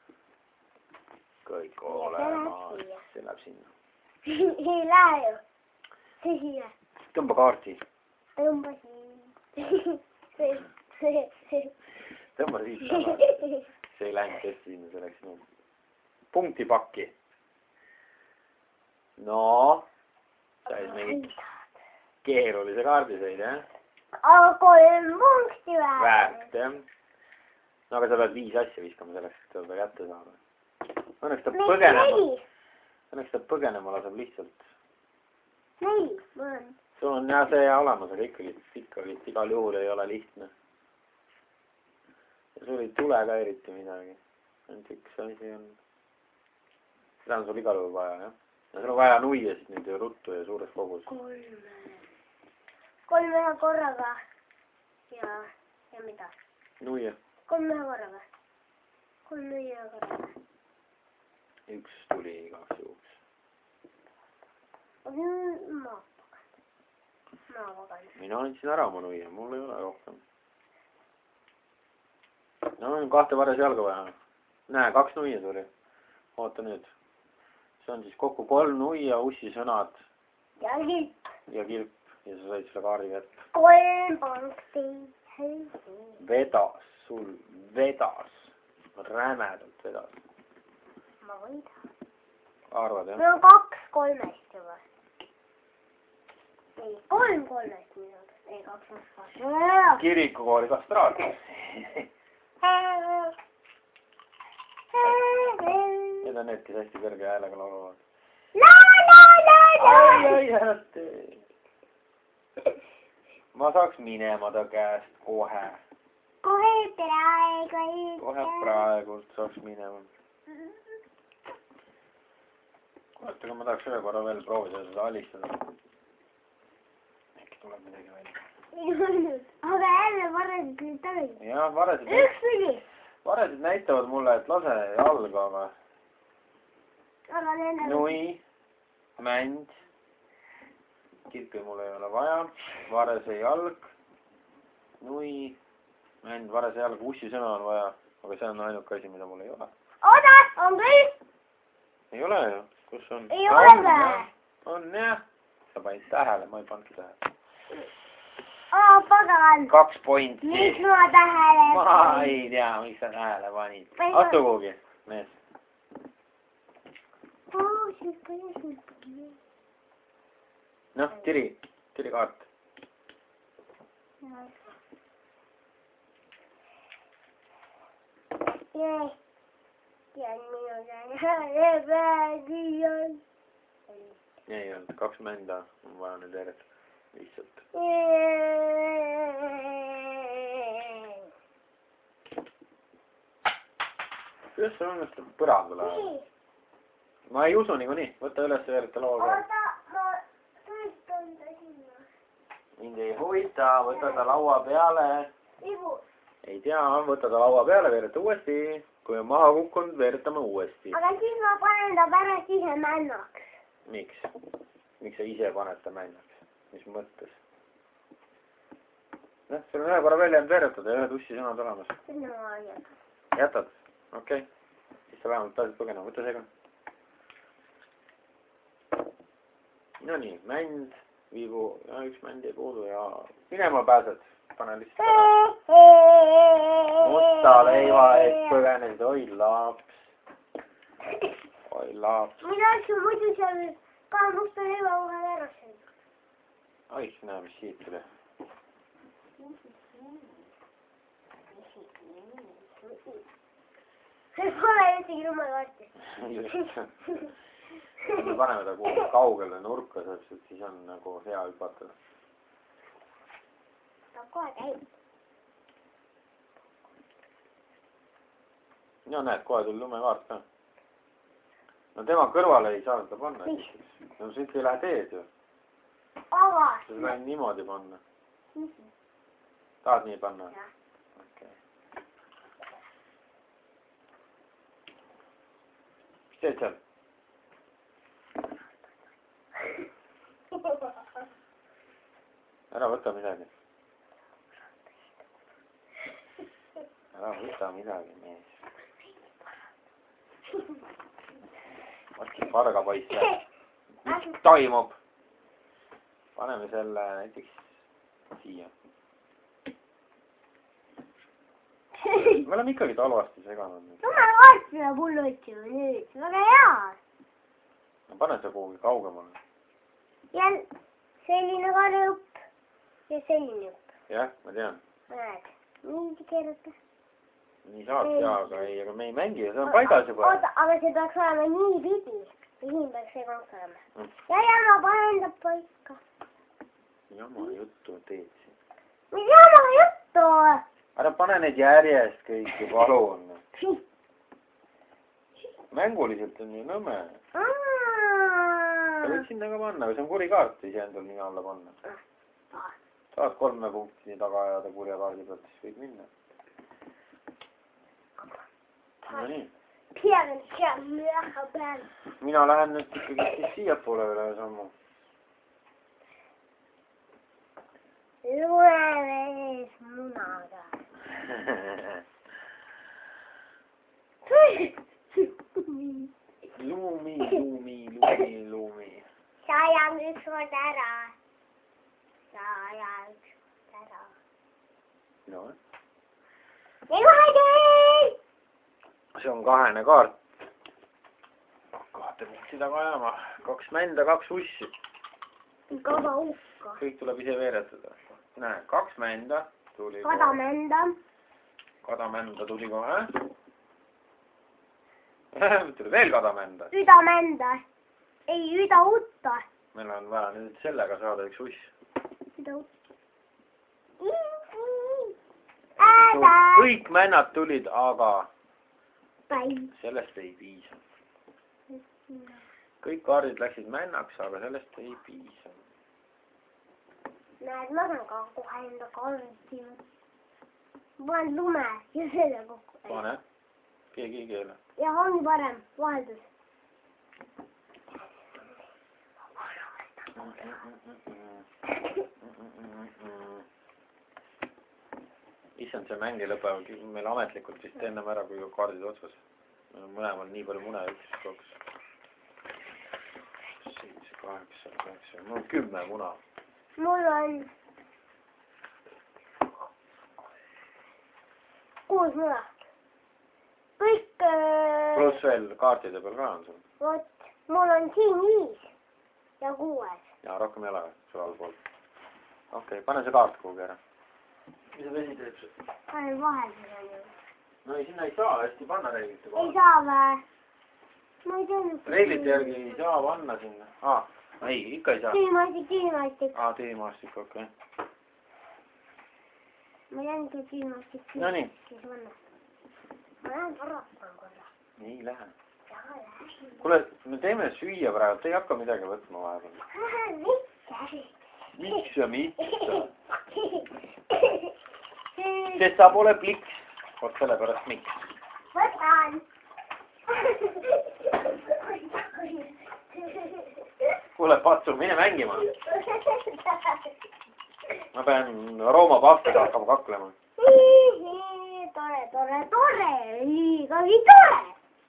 Kõik olemas. See läheb sinna. Ei lähe ju. See siia. Tõmba kaarti. Tõmba siia. Tõmba siit tagasi. See ei läinud tõesti sinna, see läks sinna. Punktipakki. No. Sais mingi keerulise kaardi sõid, jah? aga kolm punkti väärt. Väärt, jah. No aga sa pead viis asja viskama selleks, et seda kätte saada. Õnneks ta põgenema. Õnneks ta põgenema laseb lihtsalt. Neli, mul on. Sul on jah see olemas, aga ikkagi, ikkagi igal juhul ei ole lihtne. Ja sul ei tule ka eriti midagi. Ainult üks asi on. Seda on sul igal juhul vaja, jah? Ja sul on vaja nuiasid nüüd ju ruttu ja suures kogus. Kolm. Kolm ühe korraga. Ja, ja mida? Nuia. Kolm ühe korraga. Kolm ühe korraga. Üks tuli igaks juhuks. Ma pagan. Ma pagan. Mina andsin ära oma nuia, mul ei ole rohkem. No on kahte vares jalga vaja. Näe, kaks nuia tuli. Oota nüüd. See on siis kokku kolm nuia, ussi sõnad. Ja kilp. Ja kilp. Ja sa said selle kaardi kätte. Kolm punkti. Vedas, sul vedas. Rämedalt vedas. Ma võidan. Arvad, jah? Meil on kaks kolmest juba. Ei, kolm kolmest minut. Ei, kaks kolmest. Kirikukooli kastraat. Need on need, kes hästi kõrge häälega laulavad. La la la la! Ai, hästi. Ma saaks minema ta käest kohe. Kohe praegu. Kohe praegult saaks minema. Kuulete, kui ma tahaks ühe korra veel proovida seda alistada. Äkki tuleb midagi välja. Aga jälle varesid nüüd tagasi. Jah, varesid. Üks tuli. Varesid näitavad mulle, et lase jalga, aga... Aga nende... Nui, mänd. Kirpi mul ei ole vaja. Varese jalg. Nui, mänd, varese jalg. Ussi sõna on vaja. Aga see on ainuke asi, mida mul ei ole. Oda, on küll? Ei ole ju. Kus on? Ei ole või? On jah. Sa panid tähele, ma ei pannud tähele. Oo, pagan. Kaks pointi. Miks ma tähele Ma panin? ei tea, miks sa tähele panid. Palju- Astu kuhugi, mees. Oo, siis kõige. Noh, tiri. Tiri kaart. Jee. Tean minu tähele päädion. Ei olnud, kaks mända on vaja nüüd järjest. Lihtsalt. Kuidas see õnnestub põrandule? Ma ei usu niikuinii. Võta üles ja veereta laua peale. Oota, ma tõestan ta sinna. Mind ei huvita, võta ta laua peale. Ibu. Ei tea, võta ta laua peale, veereta uuesti. Kui on maha kukkunud, veeretame uuesti. Aga siis ma panen ta pärast ise männaks. Miks? Miks sa ise paned ta männaks? Mis mõttes? Noh, sul on ühe korra välja jäänud veeretada ja ühed ussi sõnad olemas. Sinna ma jätan. Jätad? Okei. Siis sa vähemalt pääsid põgena. Võta seega. No nii, mänd, viibu ja üks mänd jäi puudu ja minema pääsed. Pane lihtsalt ära. Musta leiva eest põgenesid. Oi laps. Oi laps. Mida sa muidu seal ka musta leiva vahel ära sõid? Oi, näe, mis siit tuli. See pole ühtegi lumekaarti. Me paneme ta kuhugi kaugele nurka, sest siis on nagu hea hüpata. Ta kohe käib. No näed, kohe tuli lumekaart ka. No tema kõrvale ei saa seda panna. No siit ei lähe teed ju. Aga. Sa saad niimoodi panna. Tahad nii panna? Jah. Okei. Mis teed seal? Ära võta midagi. Ära võta midagi, mees. Mõtli parga poisse. Mis toimub? Paneme selle näiteks siia. Me oleme ikkagi talvasti seganud. Lumekaart peab hullu otsima nüüd. Väga hea. No pane see kuhugi kaugemale. ja selline karjup ja selline jupp. jah, ma tean. näed, nii keerata. nii saaks jaa, aga ei, aga me ei mängi ja see on paigas juba. oota, aga see peaks olema nii pidi. ja siin peaks see kaks olema. Mm. ja, ja ma panen ta paika. Jama juttu teed siin. mis jama juttu? ära pane neid järjest kõiki, palun. mänguliselt on ju nõme. sa võid sinna ka panna, aga see on kuri kaart iseendal nina alla panna. saad kolme punkti taga ajada kurja kaardi pealt, siis võid minna. no nii. mina lähen nüüd ikkagi siis siia poole üle sammu. Luevees munaga. Lumi, lumi, lumi, lumi. Saja üks kord ära. Saja üks kord ära. No. Ei vahe! See on kahene kaart. Kahte punkti taga ajama. Kaks mända, kaks ussi. Kava ukka. Kõik tuleb ise veeretada. Näe, kaks mända tuli kohe. Kadamända. Kadamända tuli kohe. Tuli veel kadamända. Üdamända. Ei, üda utta. Meil on vaja nüüd sellega saada üks uss. Üda utta. Kõik männad tulid, aga sellest ei piisa. Kõik kaardid läksid männaks, aga sellest ei piisa. Näed, ma saan ka kohe enda kaardi. Ma olen lume ja selle kokku. Pane. Keegi ei keele. Ja on parem. Vaheldus. Issand, see mäng ei lõpe meil ametlikult vist ennem ära, kui kaardid otsas. Meil on mõlemal nii palju mune, üks, kaks, seitse, kaheksa, kaheksa, mul on kümme muna. Mul on kuus muna. Kõik... Plus veel kaartide peal ka on sul. Vot, mul on siin viis ja kuues. Ja rohkem ei ole sul allpool. Okei, pane see kaart kuhugi ära. Mis sa vesi teeb see? Panen vahel seda ju. No ei, sinna ei saa hästi panna reeglite koha. Ei saa või? Ma ei teadnud. Reeglite järgi ei saa panna sinna. Aa, ei, ikka ei saa. Tüümaastik, tüümaastik. Aa, tüümaastik, okei. Ma tean, et tüümaastik. No nii. Ma lähen paratan korra. Ei lähe. Kuule, me teeme süüa praegu, te ei hakka midagi võtma vahepeal. Miks? Miks ja miks? Sest sa pole pliks. Vot sellepärast miks. Võtan. Kuule, Patsu, mine mängima. Ma pean Rooma pahvida hakkama kaklema. Tore, tore, tore. Liiga nii tore.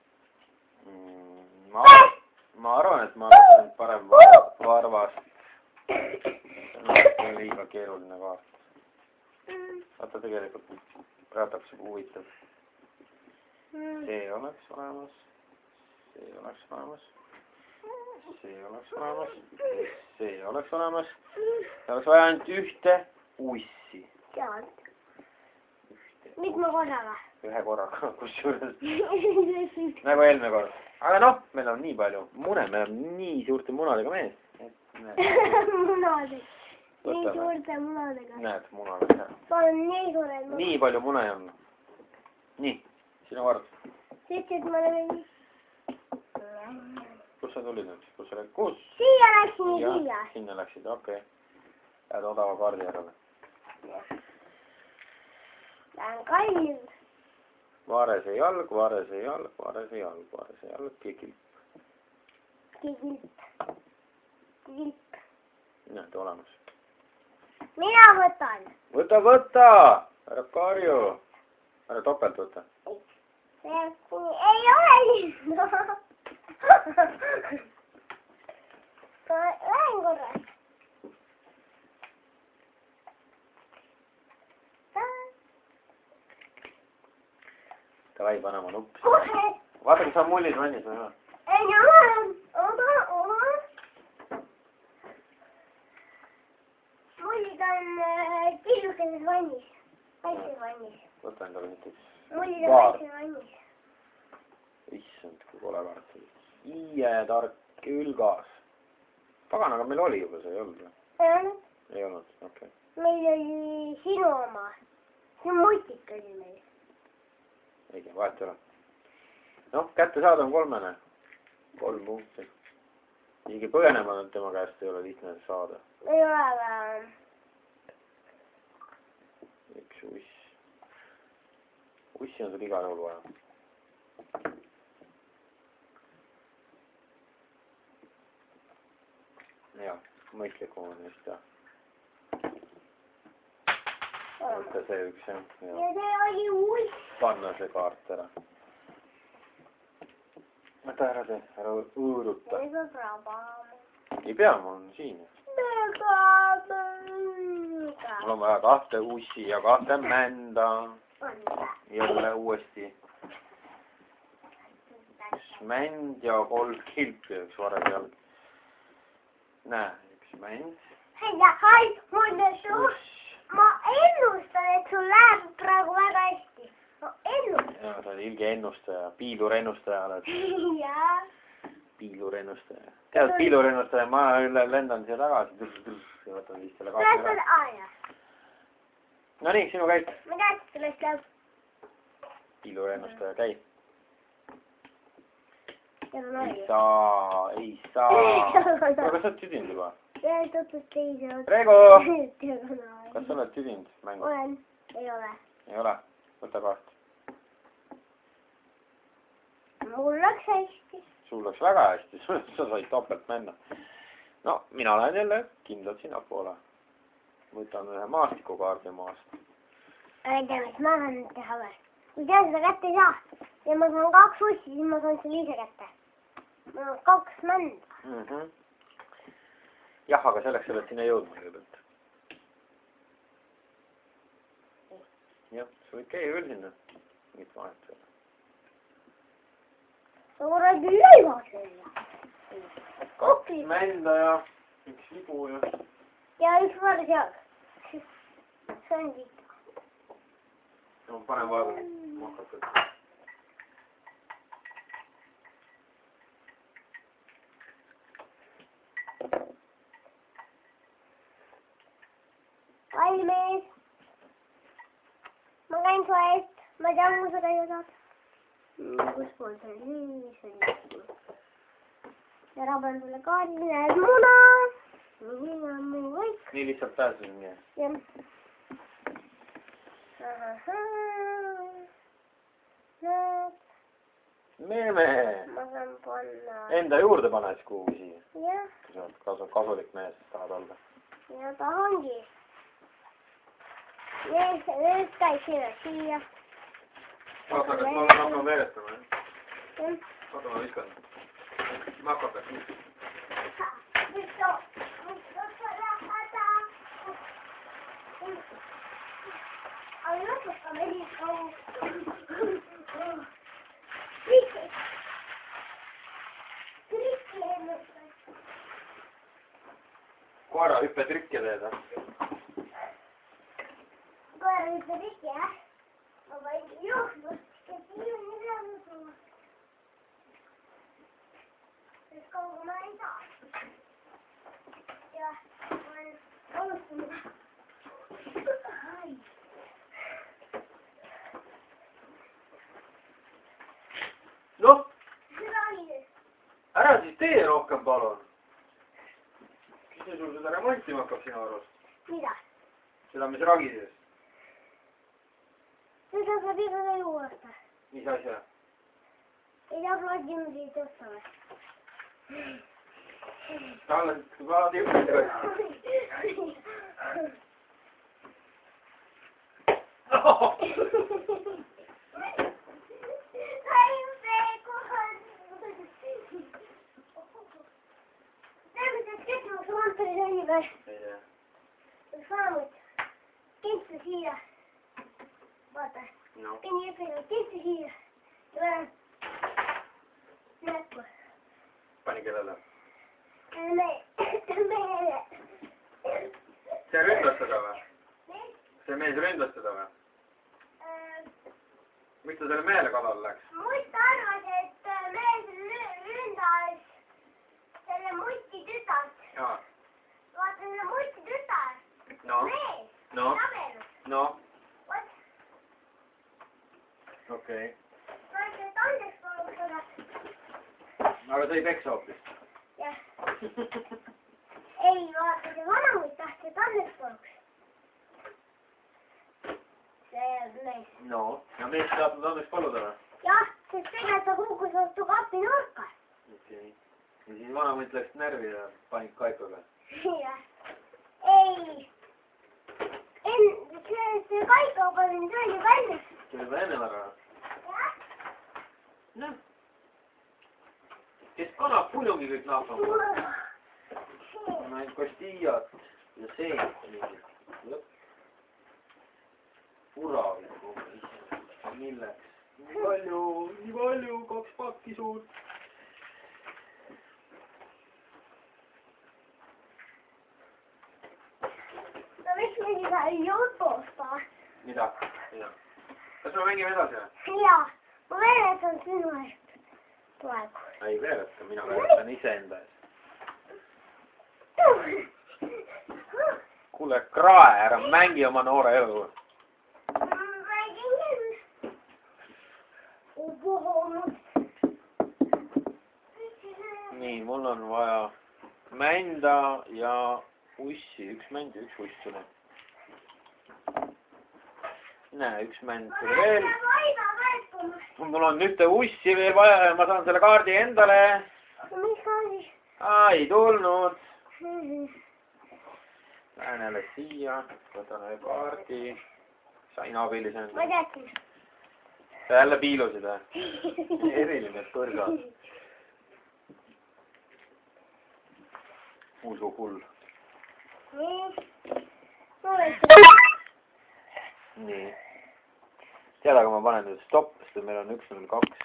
Ma, ma arvan, et ma olen parem varvas. See on liiga keeruline kaart. Vaata tegelikult praegu huvitav. See oleks olemas. See oleks olemas. See oleks olemas. See oleks olemas. See oleks vaja ainult ühte ussi. Tead. Mitme korraga? Ühe korraga, kus juures. Nagu eelmine kord. Aga noh, meil on nii palju mune, meil on nii suurte munadega mees. Munadega. Nii suurte munadega. Näed, munadega. Ma olen nii suured munad. Nii palju mune on. Nii, sinu kord. Sa ütlesid, et ma olen nii. Kus sa tulid nüüd? Kus sa läksid? Kus? Siia läksin ja siia. Sinna läksid, okei. Jääd odava kaardi järele. Lähen kallis. Vaarese jalg, vaarese jalg, vaarese jalg, vaarese jalg, kikilp. Kikilp. Kikilp. Näed, olemas. Mina võtan. Võta, võta! Ära karju. Ära topelt võta. Ei ole liiga. Lähen korras. Davai, pane oma nupp. Vaata, kui sa mullid vannis või? Ei ole. Oma, oma. väikses vannis. Väikses vannis. Võta endale näiteks Mul on väikses vannis. Issand, kui kole kaart. Iie tark ülgas. Pagan, aga meil oli juba see, ei olnud või? Ei olnud. Ei olnud, okei. Okay. Meil oli sinu oma. See mutik oli meil. Ei tea, vahet ei ole. Noh, kätte saada on kolmene. Kolm punkti. Isegi põgenema tema käest ei ole lihtne saada. Ei ole vähem. Üks uss. Ussi on sul igal juhul vaja. Jah, mõistlikum on vist jah. Võtta see üks jah. Ja see oli uss. Panna see kaart ära. Võta ära see, ära õõruta. Ei pea prabama. Ei pea, mul on siin. Mul on vaja kahte ussi ja kahte mända. Jälle uuesti. Üks mänd ja kolm kilpi, üks varem jalg. Näe, üks mänd. Ja hai, mul on suur. Ma ennustan, et sul läheb praegu väga hästi. Ma ennustan. Ja, sa oled ilge ennustaja, piilurennustaja oled. Jaa. Piilurennustaja. Tead, piilurennustaja, ma lendan siia tagasi. Ja võtan siis selle kaarti ära. Kuidas on aja? No nii, sinu käib. Mida sellest läheb? Piilurennustaja, käi. Ei saa, ei saa. Aga kas sa oled tüdinud juba? Ja tutut teise otsa. Rego! Kas sa oled tüdinud mängu? Olen. Ei ole. Ei ole? Võta kaart. Mul läks hästi. Sul läks väga hästi. Sa said topelt männa. No, mina lähen jälle kindlalt sinna poole. Võtan ühe maastikukaardi maast. Ei tea, mis ma saan nüüd teha või? Kui sa seda kätte ei saa ja ma saan kaks ussi, siis ma saan selle ise kätte. Mul on kaks mända. Mm -hmm. Jah, aga selleks sa oled sinna jõudma kõigepealt. Jah, sa võid käia küll sinna. Mingit vahet ei ole. Sa kuradi lõivas välja. Kaks mända ja üks libu ja... Ja üks varsiag. See on viita. No, panen vaeva. Makata. Valmis. Ma käin su eest. Ma tean, kus sa käia saad. Kus pool see oli? Nii, see oli. Ja raban sulle kaardi. Näed muna. Nii on muu kõik. Nii lihtsalt pääsesin nii. Jah. Ahahaa. Näed. Meeme. Ma saan panna. Enda juurde pane siis kuhugi siia. Jah. Kui sa oled kasu, kasulik mees, tahad olla. Ja tahangi. Nüüd, nüüd käib sinna siia. Oota, kas ma hakkan veeretama, jah? Jah. Oota, ma viskan. Ma hakkan peaks. Visto, visto selle häda. Aga lõpustame nii kaua. Trikki. Trikki ennustas. Koera hüppe trikke teed, jah? Koera hüppe trikki, jah? Ma vaid juhtus, et ilm ei saa muutuma. Sest kaugu ma ei saa. Ja ma olen alustanud. Noh, Rahides. ära siis tee rohkem, palun. Kes see sul seda remontima hakkab sinu arust? Mida? Seda, mis ragides. Seda saab iga veel uuesti. Mis asja? Ei tea plaadimisi tõsta või? Talle plaadimisi või? Saamut. Kentsi siia. Vaata. No. Keni jõpilnud kentsi siia. Ja vähem. Näkku. Pani kellele? Me, meile. See ründas seda või? see mees ründas teda või? Miks ta selle mehele kallale läks? Mutt arvas, et mees ründas selle mutti tütart. Jaa. Vaata selle mutti tütart. No. Mees. No. Rabelus. No. Vot. Okei. Ma ütlen, et andeks palun seda. Aga sa ei peksa hoopis? Jah. Ei, vaata, see vanamutt tahtis, et andeks paluks. See mees. No. Ja mees tahtnud andeks paluda või? Jah, sest tegelikult ta kukkus vastu kapi nurka. Okei. Ja siis vanamutt läks närvi ja panid kaikaga? Jah. Ei. En, see, see kaika panin tuli välja. Tuli juba enne ära? Jah. Noh. Kes kannab puljongi kõik naapama? Näin Kostijat ja seent mingit. Lõpp. Uravikku. Milleks? Nii palju, nii palju, kaks pakki suurt. No miks me seda ei jutusta? Mida? Mida? Kas me mängime edasi või? Jaa, ma veeretan sinu eest praegu. Ei veereta, mina veeretan iseenda ees. Kuule, krae, ära mängi oma noore elu. Nii, mul on vaja mända ja ussi. Üks mänd ja üks uss tuli. Näe, üks mänd tuli veel. Mul on ühte ussi veel vaja ja ma saan selle kaardi endale. Mis kaardi? Aa, ei tulnud. Lähen jälle siia, võtan ühe kaardi. Sain abilise endale. Ma teadsin. Sa jälle piilusid või? Eriline põrgad. Usu hull. Nii. Nii. Tead, aga ma panen nüüd stopp, sest meil on üks null kaks.